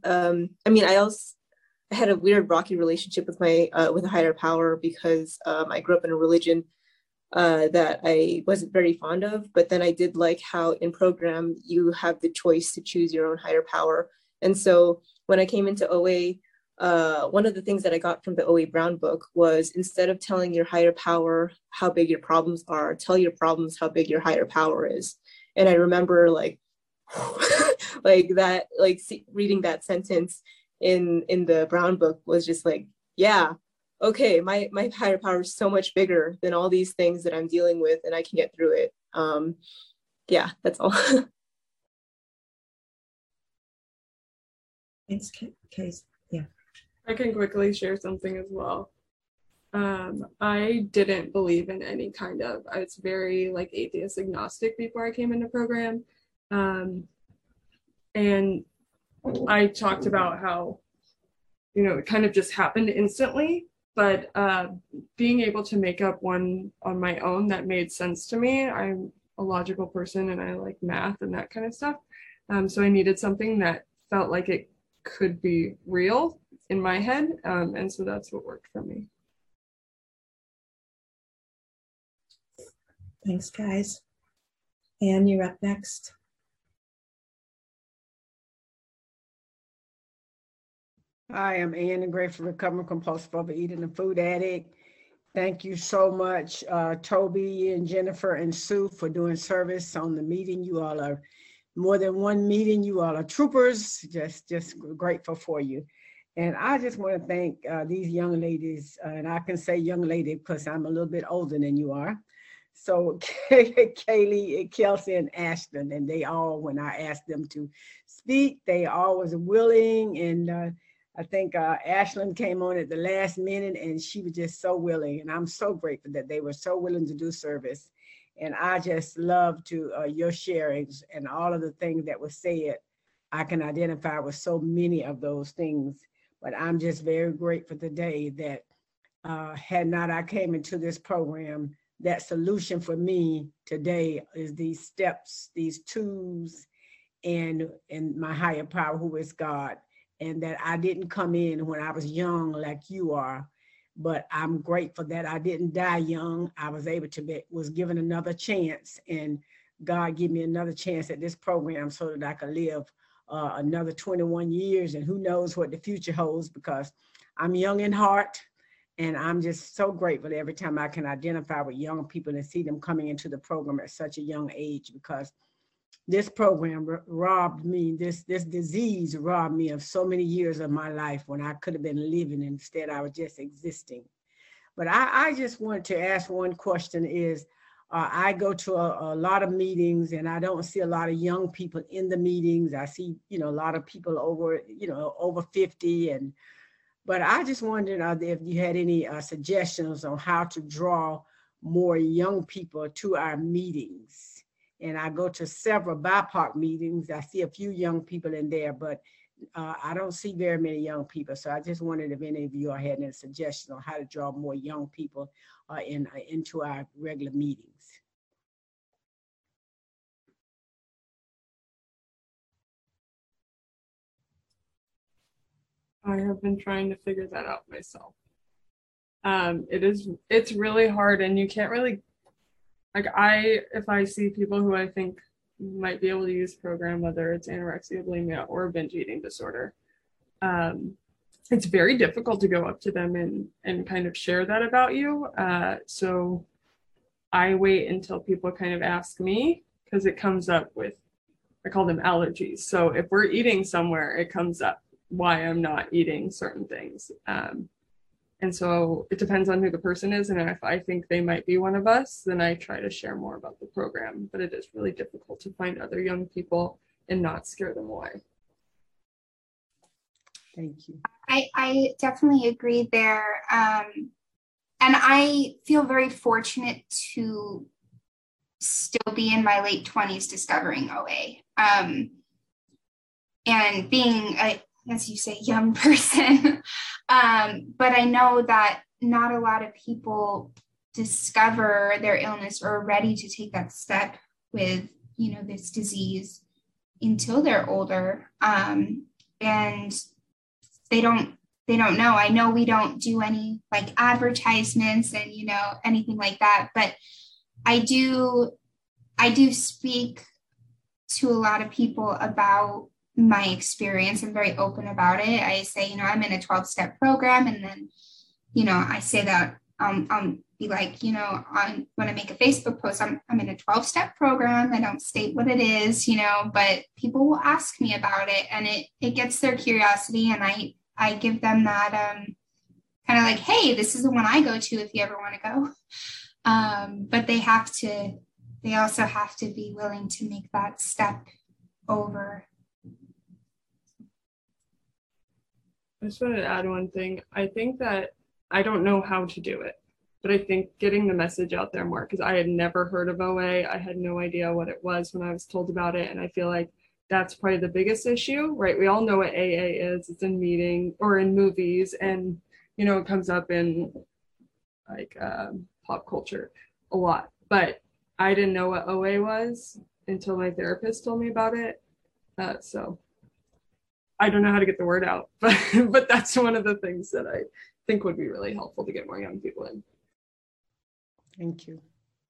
I had a weird rocky relationship with my with a higher power because I grew up in a religion that I wasn't very fond of, but then I did like how in program you have the choice to choose your own higher power. And so when I came into OA, one of the things that I got from the OA Brown book was, instead of telling your higher power how big your problems are, tell your problems how big your higher power is. And I remember like reading that sentence in the Brown book was just like, yeah, okay, my higher power is so much bigger than all these things that I'm dealing with, and I can get through it. Yeah, that's all. Thanks, Case. Yeah. I can quickly share something as well. I didn't believe in any kind of, I was very like atheist agnostic before I came into program. And I talked about how, it kind of just happened instantly, but being able to make up one on my own that made sense to me. I'm a logical person and I like math and that kind of stuff. So I needed something that felt like it could be real in my head. And so that's what worked for me. Thanks, guys. Anne, you're up next. Hi, I'm Ann, a grateful recovering compulsive overeating and food addict. Thank you so much, Toby and Jennifer and Sue, for doing service on the meeting. You all are more than one meeting. You all are troopers. Just grateful for you. And I just want to thank these young ladies, and I can say young lady because I'm a little bit older than you are. So Kaylee, Kelsey, and Ashton, and they all, when I asked them to speak, they all was willing. And I think Ashlyn came on at the last minute, and she was just so willing. And I'm so grateful that they were so willing to do service. And I just love to your sharings and all of the things that were said. I can identify with so many of those things. But I'm just very grateful today that had not I came into this program, that solution for me today is these steps, these tools, and my higher power, who is God. And that I didn't come in when I was young like you are, but I'm grateful that I didn't die young. I was able to was given another chance, and God gave me another chance at this program so that I could live another 21 years, and who knows what the future holds, because I'm young in heart. And I'm just so grateful every time I can identify with young people and see them coming into the program at such a young age, because this program robbed me, this disease robbed me of so many years of my life when I could have been living. Instead, I was just existing. But I just wanted to ask one question is, I go to a lot of meetings and I don't see a lot of young people in the meetings. I see, a lot of people over 50 but I just wondered if you had any suggestions on how to draw more young people to our meetings. And I go to several BIPOC meetings. I see a few young people in there, but I don't see very many young people. So I just wondered if any of you had any suggestions on how to draw more young people into our regular meetings. I have been trying to figure that out myself. It's really hard, and you can't really, if I see people who I think might be able to use program, whether it's anorexia, bulimia, or binge eating disorder, it's very difficult to go up to them and kind of share that about you. So I wait until people kind of ask me, because it comes up with, I call them allergies. So if we're eating somewhere, it comes up why I'm not eating certain things. And so it depends on who the person is. And if I think they might be one of us, then I try to share more about the program. But it is really difficult to find other young people and not scare them away. Thank you. I definitely agree there. And I feel very fortunate to still be in my late 20s discovering OA. And being as you say, young person. But I know that not a lot of people discover their illness or are ready to take that step with, this disease until they're older. And they don't know. I know we don't do any advertisements and, anything like that, but I do speak to a lot of people about my experience. I'm very open about it. I say, I'm in a 12-step program. And then, I say that I'll be like, when I make a Facebook post, I'm in a 12-step program. I don't state what it is, but people will ask me about it, and it gets their curiosity. And I give them that kind kind of like, hey, this is the one I go to if you ever want to go. But they also have to be willing to make that step over. I just wanted to add one thing. I think that I don't know how to do it, but I think getting the message out there more, because I had never heard of OA. I had no idea what it was when I was told about it. And I feel like that's probably the biggest issue, right? We all know what AA is. It's in meeting or in movies, and, you know, it comes up in like pop culture a lot. But I didn't know what OA was until my therapist told me about it. So I don't know how to get the word out, but that's one of the things that I think would be really helpful to get more young people in. Thank you.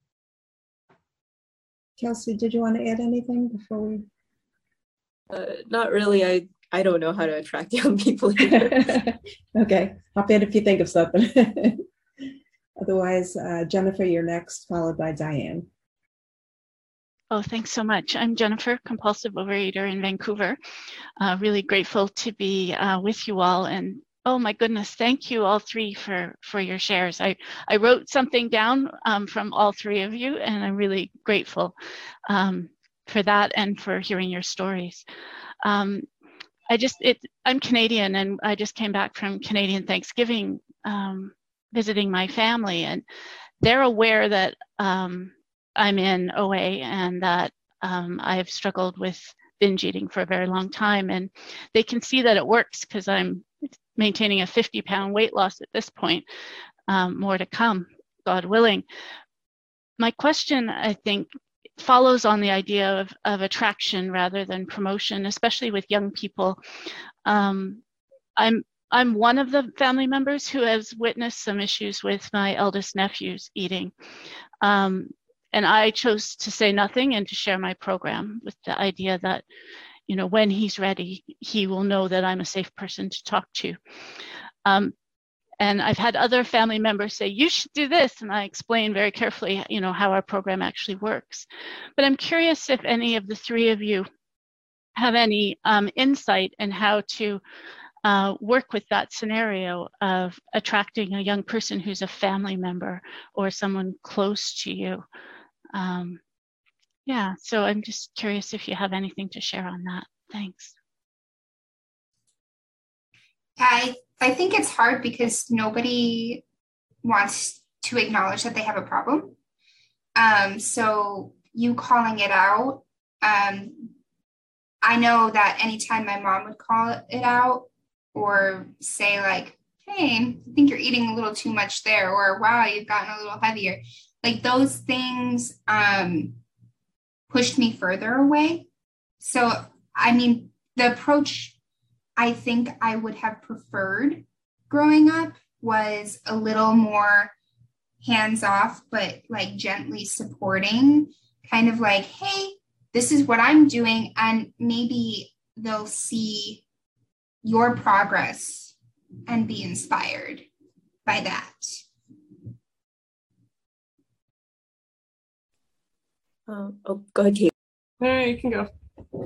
Kelsey, did you want to add anything before we? Not really. I don't know how to attract young people either. Okay, hop in if you think of something. Otherwise, Jennifer, you're next, followed by Diane. Oh, thanks so much. I'm Jennifer, compulsive overeater in Vancouver. Really grateful to be with you all. And oh my goodness, thank you all three for your shares. I wrote something down from all three of you, and I'm really grateful for that and for hearing your stories. I'm Canadian, and I just came back from Canadian Thanksgiving, visiting my family, and they're aware that I'm in OA and that I've struggled with binge eating for a very long time, and they can see that it works because I'm maintaining a 50-pound weight loss at this point, more to come, God willing. My question, I think, follows on the idea of attraction rather than promotion, especially with young people. I'm one of the family members who has witnessed some issues with my eldest nephew's eating. And I chose to say nothing and to share my program with the idea that, you know, when he's ready, he will know that I'm a safe person to talk to. And I've had other family members say, you should do this. And I explain very carefully, you know, how our program actually works. But I'm curious if any of the three of you have any insight in how to work with that scenario of attracting a young person who's a family member or someone close to you. Yeah, so I'm just curious if you have anything to share on that. Thanks. I think it's hard because nobody wants to acknowledge that they have a problem. So you calling it out, I know that anytime my mom would call it out or say like, hey, I think you're eating a little too much there, or wow, you've gotten a little heavier. Like those things pushed me further away. So, I mean, the approach I think I would have preferred growing up was a little more hands-off, but like gently supporting, kind of like, hey, this is what I'm doing. And maybe they'll see your progress and be inspired by that. Oh, go ahead, Kate. No, you can go.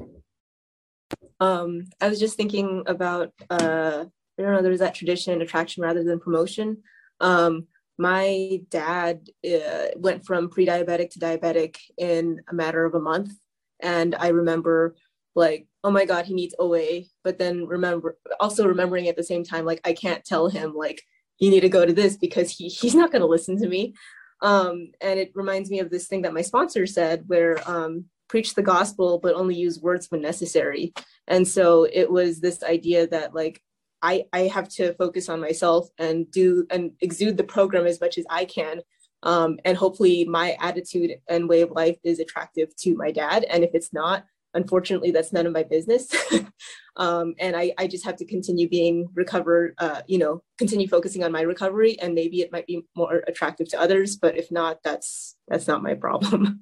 I was just thinking about, I don't know, there's that tradition, attraction rather than promotion. My dad went from pre-diabetic to diabetic in a matter of a month. And I remember like, oh my God, he needs OA. But then remembering at the same time, like, I can't tell him like, you need to go to this because he's not going to listen to me. And it reminds me of this thing that my sponsor said where preach the gospel, but only use words when necessary. And so it was this idea that like, I have to focus on myself and do and exude the program as much as I can. And hopefully my attitude and way of life is attractive to my dad. And if it's not, unfortunately, that's none of my business. And I just have to continue continue focusing on my recovery, and maybe it might be more attractive to others, but if not, that's not my problem.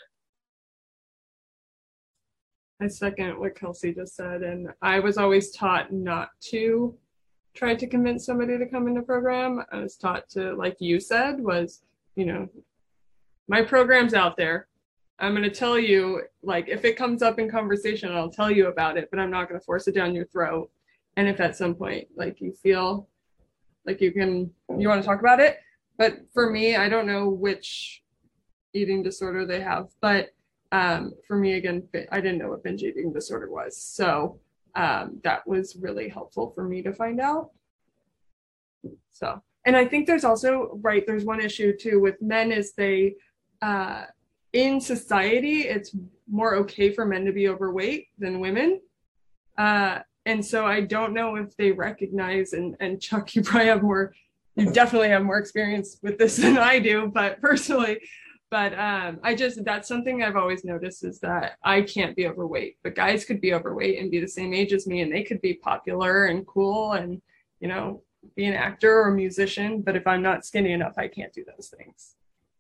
I second what Kelsey just said, and I was always taught not to try to convince somebody to come in the program. I was taught to, like you said, was, you know, my program's out there. I'm going to tell you, like, if it comes up in conversation, I'll tell you about it, but I'm not going to force it down your throat. And if at some point, like, you feel like you want to talk about it. But for me, I don't know which eating disorder they have, but for me, again, I didn't know what binge eating disorder was. So that was really helpful for me to find out. So, and I think there's also, right, there's one issue too with men is they, in society, it's more okay for men to be overweight than women. And so I don't know if they recognize, and Chuck, you definitely have more experience with this than I do, but personally, that's something I've always noticed is that I can't be overweight, but guys could be overweight and be the same age as me, and they could be popular and cool and, be an actor or a musician. But if I'm not skinny enough, I can't do those things.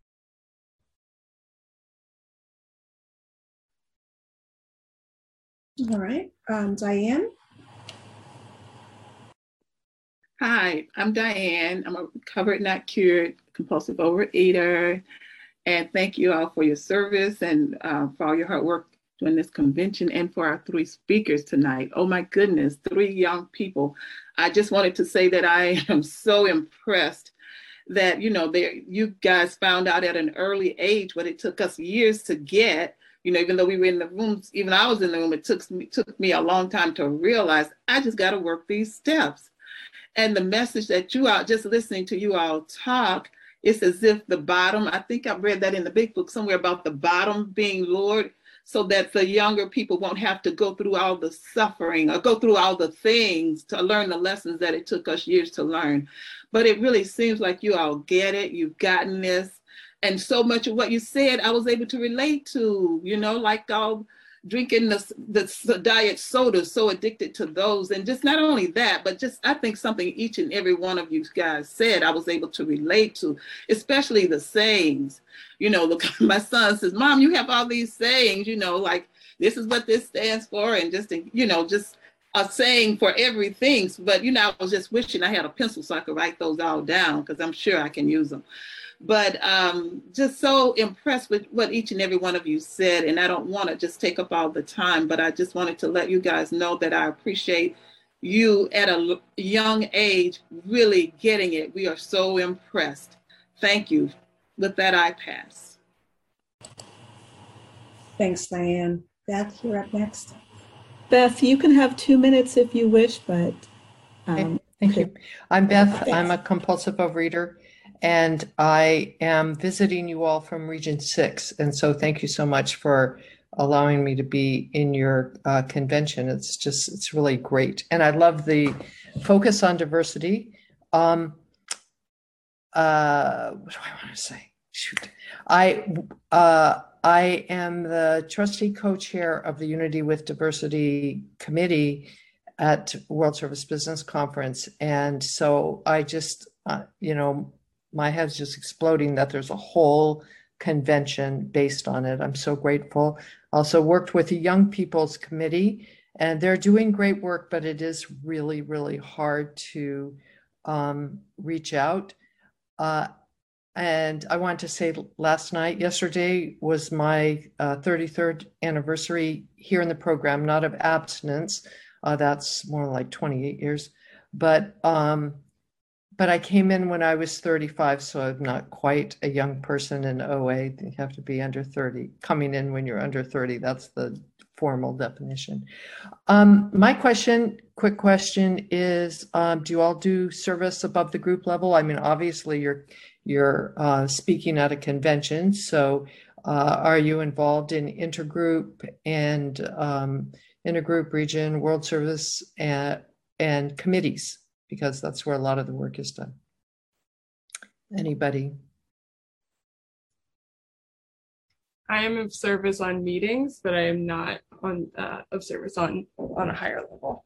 All right, Diane. Hi, I'm Diane. I'm a recovered, not cured, compulsive overeater. And thank you all for your service and for all your hard work during this convention and for our 3 speakers tonight. Oh my goodness, 3 young people. I just wanted to say that I am so impressed that, you guys found out at an early age what it took us years to get. Even though we were in the rooms, even I was in the room, it took me a long time to realize I just got to work these steps. And the message that you all, just listening to you all talk, it's as if the bottom, I think I've read that in the big book somewhere about the bottom being lowered so that the younger people won't have to go through all the suffering or go through all the things to learn the lessons that it took us years to learn. But it really seems like you all get it. You've gotten this. And so much of what you said, I was able to relate to, like all drinking the diet soda, so addicted to those. And just not only that, but just I think something each and every one of you guys said, I was able to relate to, especially the sayings. Look, my son says, Mom, you have all these sayings, like this is what this stands for. And just a saying for everything. But, I was just wishing I had a pencil so I could write those all down because I'm sure I can use them. But just so impressed with what each and every one of you said. And I don't want to just take up all the time, but I just wanted to let you guys know that I appreciate you at a young age really getting it. We are so impressed. Thank you. With that, I pass. Thanks, Diane. Beth, you're up next. Beth, you can have 2 minutes if you wish, but... Thank you. I'm Beth. I'm a compulsive overeater. And I am visiting you all from Region 6. And so thank you so much for allowing me to be in your convention. It's really great. And I love the focus on diversity. What do I want to say? Shoot. I am the trustee co-chair of the Unity with Diversity Committee at World Service Business Conference. And so I just, my head's just exploding that there's a whole convention based on it. I'm so grateful. Also worked with the Young People's Committee, and they're doing great work, but it is really, really hard to reach out. And I want to say yesterday was my 33rd anniversary here in the program, not of abstinence. That's more like 28 years. But I came in when I was 35, so I'm not quite a young person in OA. You have to be under 30. Coming in when you're under 30, that's the formal definition. My quick question is, do you all do service above the group level? I mean, obviously you're speaking at a convention, so are you involved in intergroup and intergroup, region, World Service, and committees? Because that's where a lot of the work is done. Anybody? I am of service on meetings, but I am not of service on a higher level.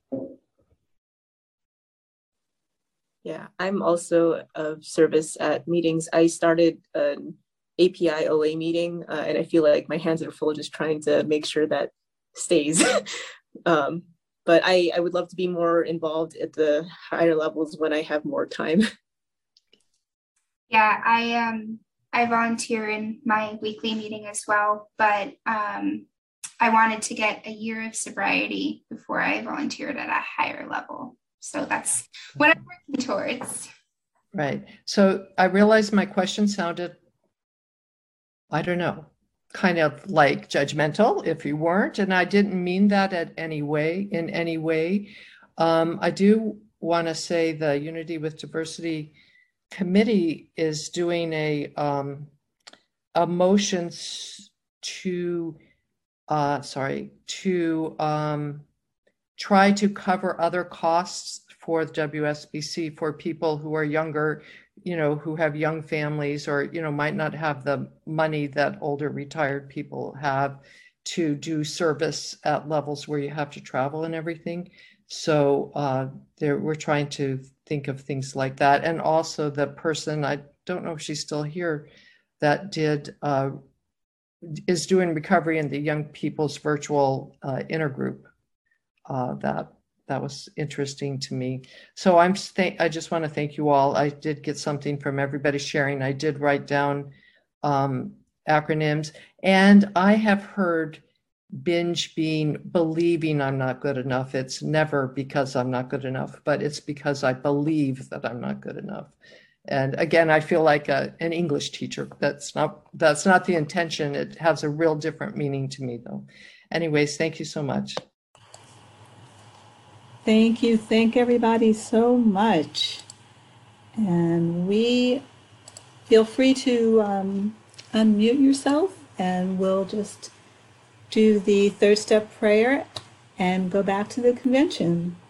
Yeah, I'm also of service at meetings. I started an API OA meeting, and I feel like my hands are full just trying to make sure that stays. But I would love to be more involved at the higher levels when I have more time. Yeah, I volunteer in my weekly meeting as well, but I wanted to get a year of sobriety before I volunteered at a higher level. So that's what I'm working towards. Right. So I realized my question sounded, I don't know, kind of like judgmental if you weren't, and I didn't mean that in any way. I do want to say the Unity with Diversity Committee is doing a motion to try to cover other costs for the WSBC for people who are younger, who have young families or, might not have the money that older retired people have to do service at levels where you have to travel and everything. So we're trying to think of things like that. And also the person, I don't know if she's still here, that is doing recovery in the young people's virtual intergroup. That was interesting to me. So I just want to thank you all. I did get something from everybody sharing. I did write down acronyms, and I have heard binge being believing I'm not good enough. It's never because I'm not good enough, but it's because I believe that I'm not good enough. And again, I feel like an English teacher. That's not the intention. It has a real different meaning to me, though. Anyways, thank you so much. Thank you. Thank everybody so much. And feel free to unmute yourself, and we'll just do the third step prayer and go back to the convention.